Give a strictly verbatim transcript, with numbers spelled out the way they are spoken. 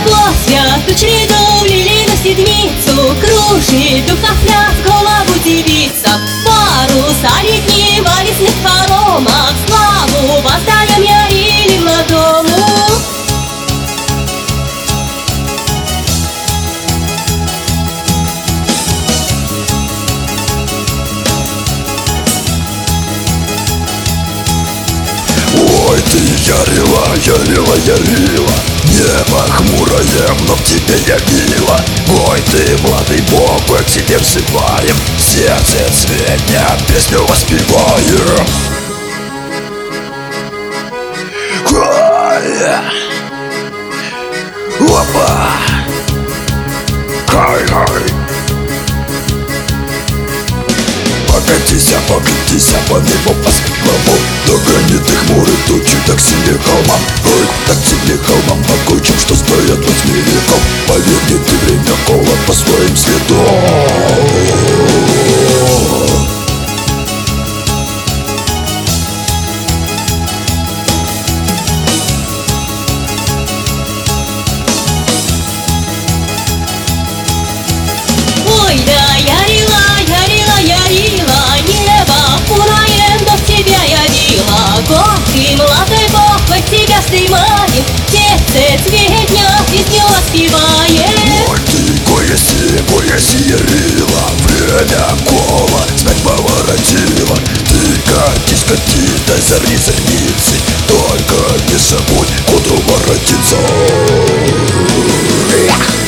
Святую череду влили на седмицу, кружит духа пляс, голову девица. Паруса летнего весных паромов славу воздаем Яриле молодому. Ой, ты Ярила, Ярила, Ярила, небо хмурое, но в тебе я мила. Ой, ты, младый бог, мы к тебе взываем, в сердце цветня песню воспеваем. Ой, опа, хай-хай. Покатися, покатися по небу, по светлому, догони ты хмурый тучи, так сильнее холмам. Ой, так сильнее холмам могучим, что стоят восьми веков. Поверь мне, ты время кола по своим следам. Ой, да, Ярила, Ярила, Ярила, небо хмурое, но в тебя явила. Гордый молодой бог, мы тебя стремаем, в сердце цветня песню воспеваем. Ой, ты, гояси, гояси, Ярила, время кола знать поворотила. Ты катись, кати, до зари зорницы, только не забудь к утру воротиться.